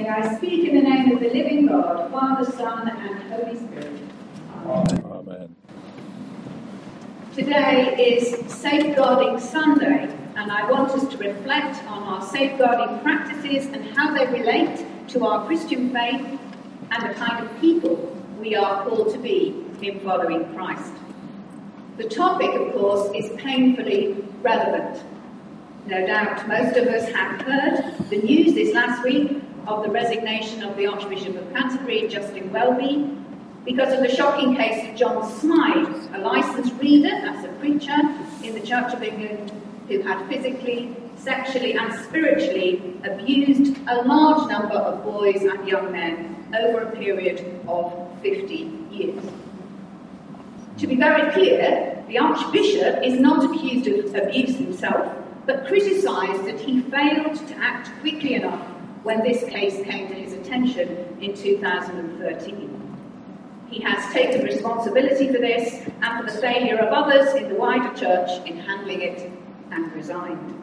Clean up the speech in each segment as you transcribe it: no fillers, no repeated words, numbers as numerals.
May I speak in the name of the living God, Father, Son, and Holy Spirit. Amen. Amen. Today is Safeguarding Sunday, and I want us to reflect on our safeguarding practices and how they relate to our Christian faith and the kind of people we are called to be in following Christ. The topic, of course, is painfully relevant. No doubt most of us have heard the news this last week of the resignation of the Archbishop of Canterbury, Justin Welby, because of the shocking case of John Smythe, a licensed reader, that's a preacher in the Church of England, who had physically, sexually and spiritually abused a large number of boys and young men over a period of 50 years. To be very clear, the Archbishop is not accused of abuse himself, but criticised that he failed to act quickly enough when this case came to his attention in 2013. He has taken responsibility for this and for the failure of others in the wider church in handling it and resigned.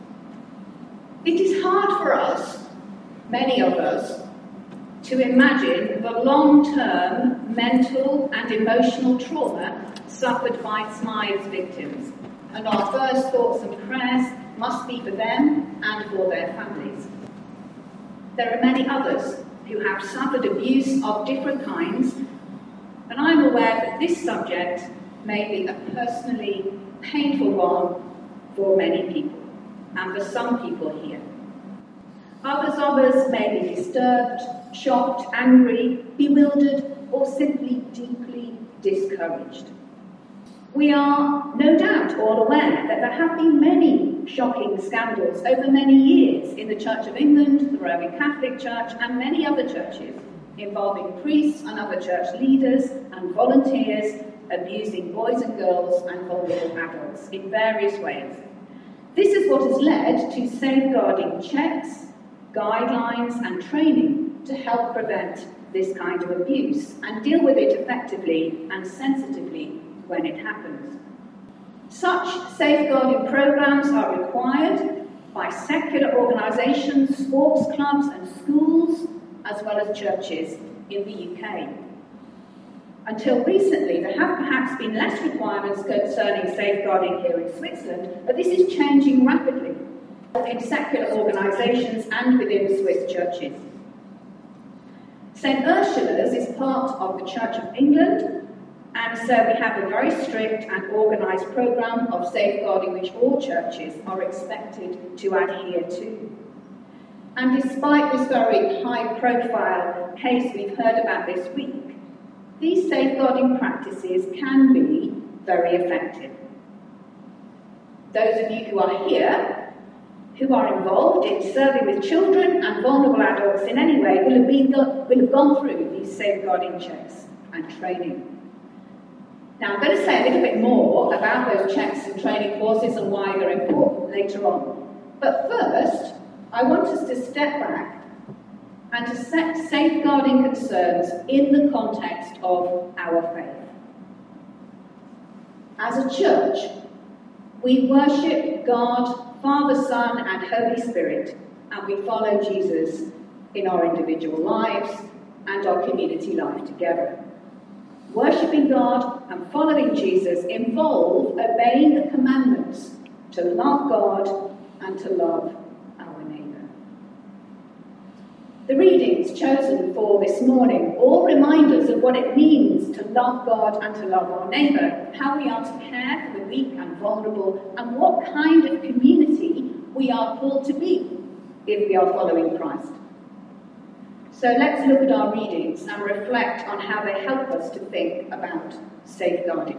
It is hard for us, many of us, to imagine the long-term mental and emotional trauma suffered by Smythe's victims, and our first thoughts and prayers must be for them and for their families. There are many others who have suffered abuse of different kinds, and I'm aware that this subject may be a personally painful one for many people, and for some people here. Others of us may be disturbed, shocked, angry, bewildered, or simply deeply discouraged. We are no doubt all aware that there have been many shocking scandals over many years in the Church of England, the Roman Catholic Church, and many other churches, involving priests and other church leaders and volunteers abusing boys and girls and vulnerable adults in various ways. This is what has led to safeguarding checks, guidelines and training to help prevent this kind of abuse and deal with it effectively and sensitively when it happens. Such safeguarding programs are required by secular organisations, sports clubs and schools, as well as churches in the UK. Until recently, there have perhaps been less requirements concerning safeguarding here in Switzerland, but this is changing rapidly in secular organisations and within Swiss churches. St Ursula's is part of the Church of England, and so we have a very strict and organised programme of safeguarding which all churches are expected to adhere to. And despite this very high-profile case we've heard about this week, these safeguarding practices can be very effective. Those of you who are here, who are involved in serving with children and vulnerable adults in any way, will have gone through these safeguarding checks and training. Now, I'm going to say a little bit more about those checks and training courses and why they're important later on. But first, I want us to step back and to set safeguarding concerns in the context of our faith. As a church, we worship God, Father, Son, and Holy Spirit, and we follow Jesus in our individual lives and our community life together. Worshipping God and following Jesus involve obeying the commandments to love God and to love our neighbour. The readings chosen for this morning all remind us of what it means to love God and to love our neighbour, how we are to care for the weak and vulnerable, and what kind of community we are called to be if we are following Christ. So let's look at our readings and reflect on how they help us to think about safeguarding.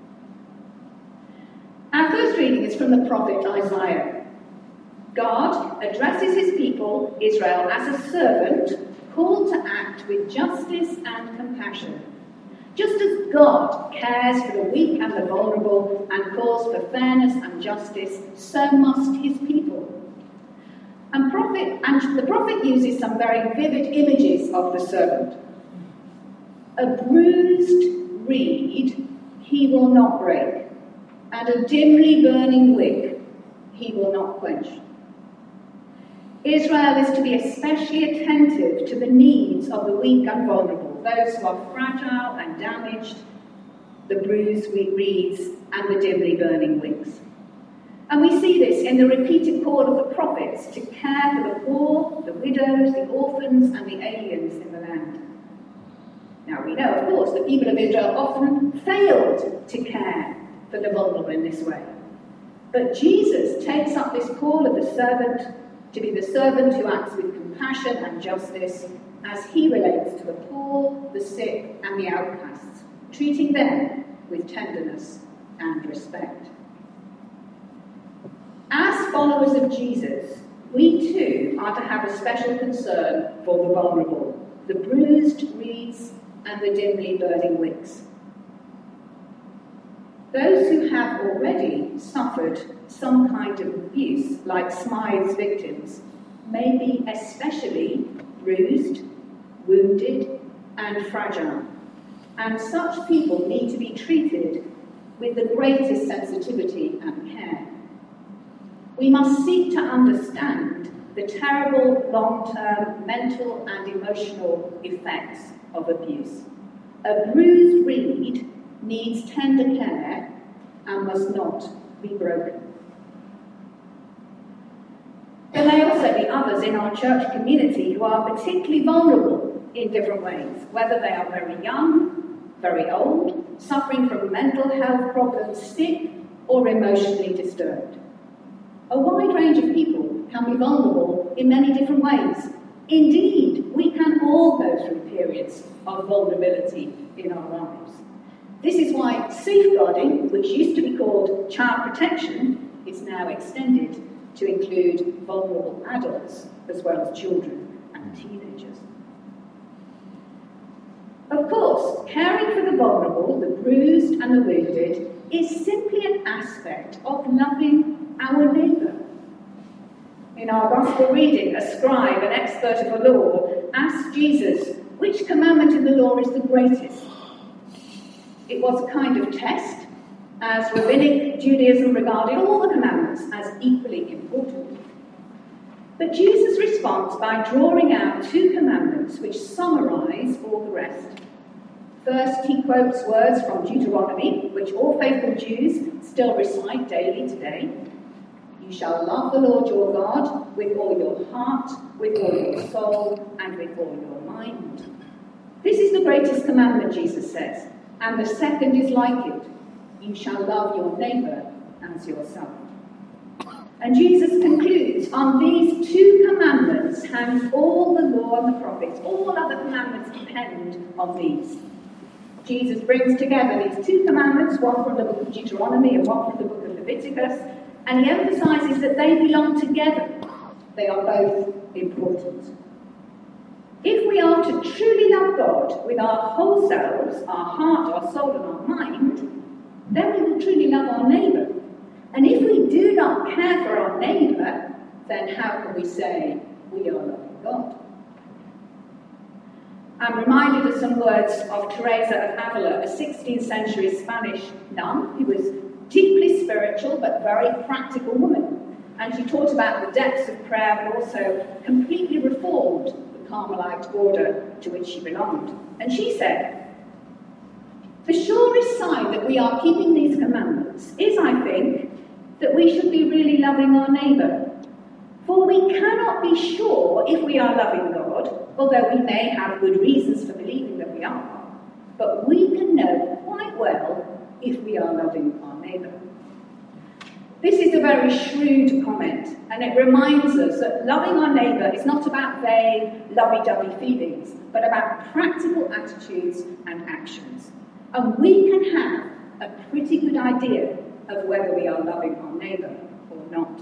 Our first reading is from the prophet Isaiah. God addresses his people, Israel, as a servant called to act with justice and compassion. Just as God cares for the weak and the vulnerable and calls for fairness and justice, so must his people. And the prophet uses some very vivid images of the servant. A bruised reed he will not break, and a dimly burning wick he will not quench. Israel is to be especially attentive to the needs of the weak and vulnerable, those who are fragile and damaged, the bruised reeds and the dimly burning wicks. And we see this in the repeated call of the prophets to care for the poor, the widows, the orphans and the aliens in the land. Now we know, of course, the people of Israel often failed to care for the vulnerable in this way. But Jesus takes up this call of the servant to be the servant who acts with compassion and justice as he relates to the poor, the sick and the outcasts, treating them with tenderness and respect. As followers of Jesus, we too are to have a special concern for the vulnerable, the bruised reeds and the dimly burning wicks. Those who have already suffered some kind of abuse, like Smythe's victims, may be especially bruised, wounded and fragile, and such people need to be treated with the greatest sensitivity and care. We must seek to understand the terrible long-term mental and emotional effects of abuse. A bruised reed needs tender care and must not be broken. There may also be others in our church community who are particularly vulnerable in different ways, whether they are very young, very old, suffering from mental health problems, sick, or emotionally disturbed. A wide range of people can be vulnerable in many different ways. Indeed, we can all go through periods of vulnerability in our lives. This is why safeguarding, which used to be called child protection, is now extended to include vulnerable adults as well as children and teenagers. Of course, caring for the vulnerable, the bruised and the wounded is simply an aspect of loving our neighbour. In our Gospel reading, a scribe, an expert of the law, asked Jesus, which commandment in the law is the greatest? It was a kind of test, as rabbinic Judaism regarded all the commandments as equally important. But Jesus responds by drawing out two commandments which summarise all the rest. First, he quotes words from Deuteronomy, which all faithful Jews still recite daily today. You shall love the Lord your God with all your heart, with all your soul, and with all your mind. This is the greatest commandment, Jesus says, and the second is like it. You shall love your neighbour as yourself. And Jesus concludes, on these two commandments hangs all the law and the prophets. All other commandments depend on these. Jesus brings together these two commandments, one from the book of Deuteronomy and one from the book of Leviticus, and he emphasises that they belong together. They are both important. If we are to truly love God with our whole selves, our heart, our soul and our mind, then we will truly love our neighbour. And if we do not care for our neighbour, then how can we say we are loving God? I'm reminded of some words of Teresa of Avila, a 16th century Spanish nun who was deeply spiritual but very practical woman. And she taught about the depths of prayer but also completely reformed the Carmelite order to which she belonged. And she said, the surest sign that we are keeping these commandments is, I think, that we should be really loving our neighbour. For we cannot be sure if we are loving God, although we may have good reasons for believing that we are, but we can know quite well if we are loving our neighbour. This is a very shrewd comment, and it reminds us that loving our neighbour is not about vague, lovey-dovey feelings, but about practical attitudes and actions. And we can have a pretty good idea of whether we are loving our neighbour or not.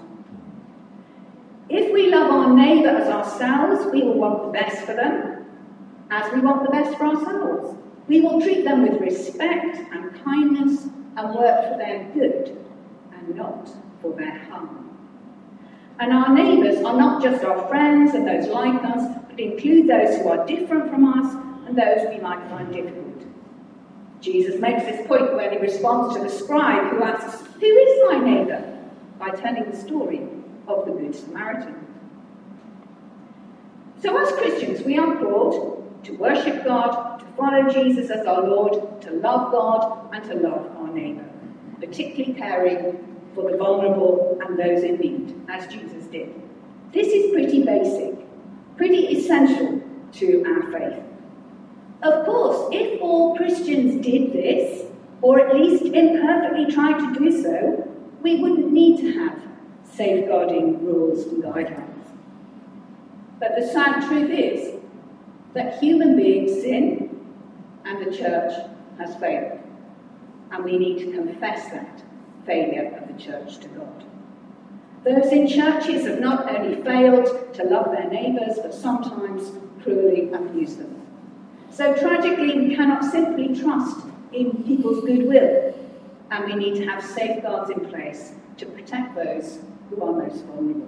If we love our neighbour as ourselves, we will want the best for them, as we want the best for ourselves. We will treat them with respect and kindness and work for their good and not for their harm. And our neighbours are not just our friends and those like us, but include those who are different from us and those we might find difficult. Jesus makes this point when he responds to the scribe who asks, who is thy neighbour? By telling the story of the Good Samaritan. So as Christians, we are called to worship God, to follow Jesus as our Lord, to love God, and to love our neighbour, particularly caring for the vulnerable and those in need, as Jesus did. This is pretty basic, pretty essential to our faith. Of course, if all Christians did this, or at least imperfectly tried to do so, we wouldn't need to have safeguarding rules and guidelines. But the sad truth is that human beings sin and the church has failed. And we need to confess that failure of the church to God. Those in churches have not only failed to love their neighbours, but sometimes cruelly abused them. So tragically, we cannot simply trust in people's goodwill, and we need to have safeguards in place to protect those who are most vulnerable.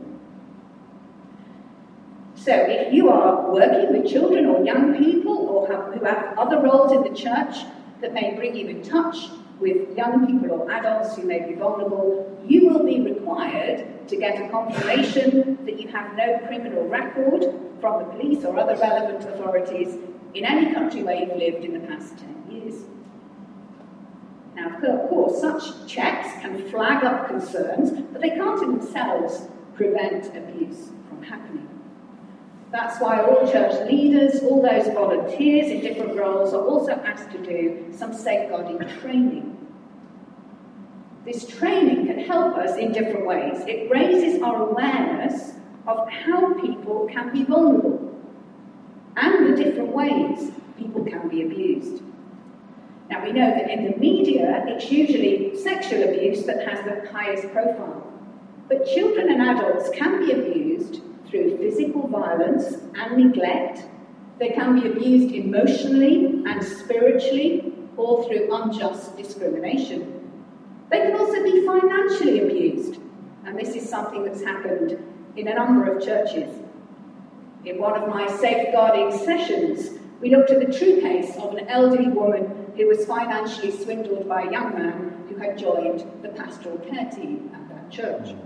So if you are working with children or young people or who have other roles in the church that may bring you in touch with young people or adults who may be vulnerable, you will be required to get a confirmation that you have no criminal record from the police or other relevant authorities in any country where you've lived in the past 10 years. Now, of course, such checks can flag up concerns, but they can't in themselves prevent abuse from happening. That's why all church leaders, all those volunteers in different roles are also asked to do some safeguarding training. This training can help us in different ways. It raises our awareness of how people can be vulnerable and the different ways people can be abused. Now, we know that in the media, it's usually sexual abuse that has the highest profile. But children and adults can be abused through physical violence and neglect. They can be abused emotionally and spiritually, or through unjust discrimination. They can also be financially abused, and this is something that's happened in a number of churches. In one of my safeguarding sessions, we looked at the true case of an elderly woman who was financially swindled by a young man who had joined the pastoral care team at that church.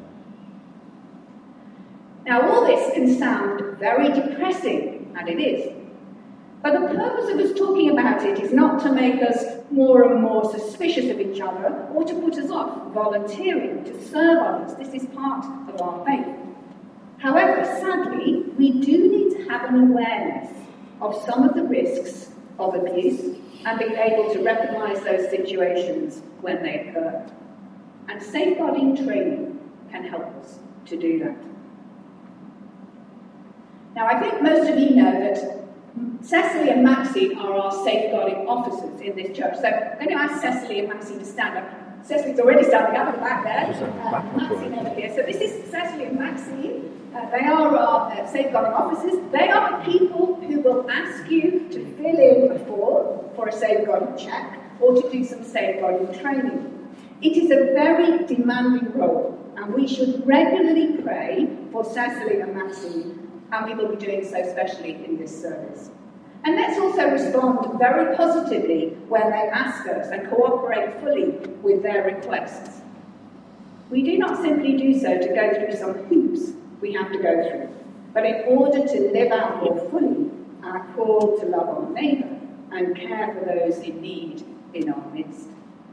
Now, all this can sound very depressing, and it is. But the purpose of us talking about it is not to make us more and more suspicious of each other or to put us off volunteering to serve others. This is part of our faith. However, sadly, we do need to have an awareness of some of the risks of abuse and be able to recognise those situations when they occur. And safeguarding training can help us to do that. Now, I think most of you know that Cecily and Maxine are our safeguarding officers in this church. So I'm going to ask Cecily and Maxine to stand up. Cecily's already standing up at the back there. Maxine over here. So this is Cecily and Maxine. They are our safeguarding officers. They are the people who will ask you to fill in a form for a safeguarding check or to do some safeguarding training. It is a very demanding role, and we should regularly pray for Cecily and Maxine, and we will be doing so especially in this service. And let's also respond very positively when they ask us and cooperate fully with their requests. We do not simply do so to go through some hoops we have to go through, but in order to live out more fully our call to love our neighbour and care for those in need in our midst.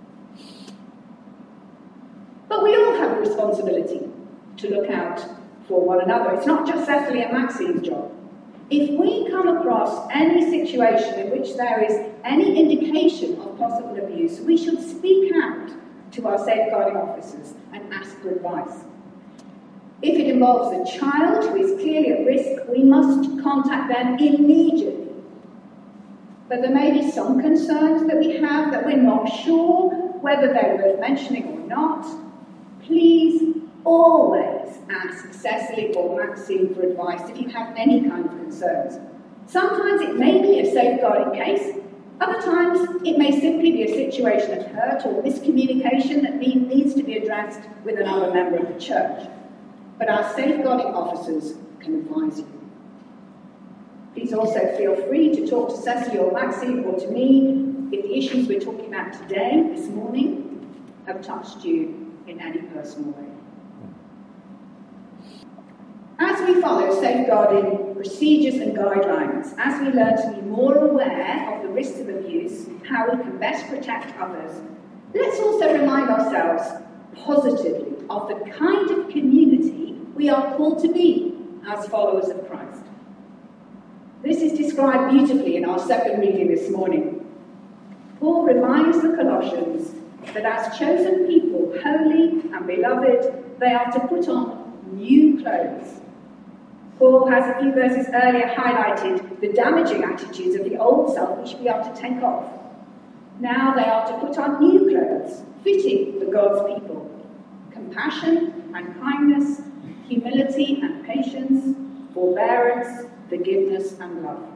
But we all have a responsibility to look out for one another. It's not just Cecily and Maxine's job. If we come across any situation in which there is any indication of possible abuse, we should speak out to our safeguarding officers and ask for advice. If it involves a child who is clearly at risk, we must contact them immediately. But there may be some concerns that we have that we're not sure whether they're worth mentioning or not. Please always ask Cecily or Maxine for advice if you have any kind of concerns. Sometimes it may be a safeguarding case. Other times it may simply be a situation of hurt or miscommunication that needs to be addressed with another member of the church. But our safeguarding officers can advise you. Please also feel free to talk to Cecily or Maxine or to me if the issues we're talking about today, this morning, have touched you in any personal way. As we follow safeguarding procedures and guidelines, as we learn to be more aware of the risks of abuse, how we can best protect others, let's also remind ourselves positively of the kind of community we are called to be as followers of Christ. This is described beautifully in our second reading this morning. Paul reminds the Colossians that as chosen people, holy and beloved, they are to put on new clothes. Paul has a few verses earlier highlighted the damaging attitudes of the old self which we are to take off. Now they are to put on new clothes, fitting for God's people. Compassion and kindness, humility and patience, forbearance, forgiveness and love.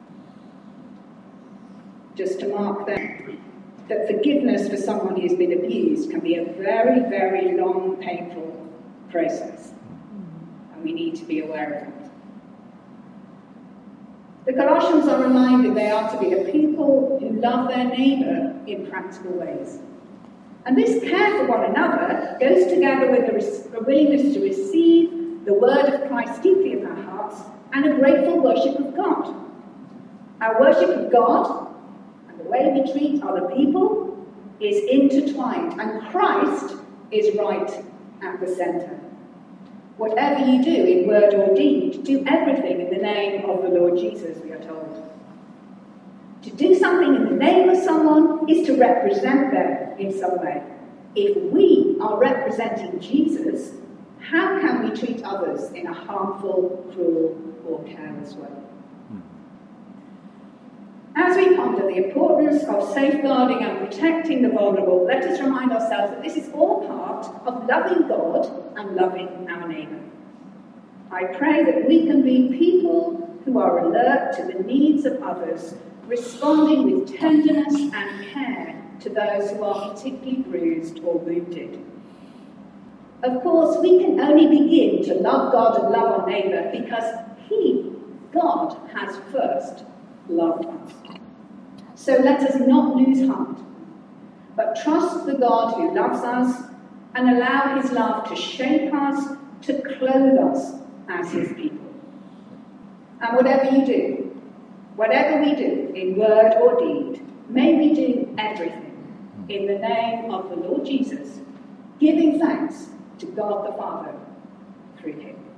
Just to mark then that forgiveness for someone who's been abused can be a very, very long, painful process. And we need to be aware of that. The Colossians are reminded they are to be a people who love their neighbour in practical ways. And this care for one another goes together with a willingness to receive the word of Christ deeply in our hearts and a grateful worship of God. Our worship of God and the way we treat other people is intertwined, and Christ is right at the centre. Whatever you do in word or deed, do everything in the name of the Lord Jesus, we are told. To do something in the name of someone is to represent them in some way. If we are representing Jesus, how can we treat others in a harmful, cruel, or careless way? As we ponder the importance of safeguarding and protecting the vulnerable, let us remind ourselves that this is all part of loving God and loving our neighbour. I pray that we can be people who are alert to the needs of others, responding with tenderness and care to those who are particularly bruised or wounded. Of course, we can only begin to love God and love our neighbour because He, God, has first loved us. So let us not lose heart, but trust the God who loves us and allow His love to shape us, to clothe us as His people. And whatever you do, whatever we do in word or deed, may we do everything in the name of the Lord Jesus, giving thanks to God the Father through Him.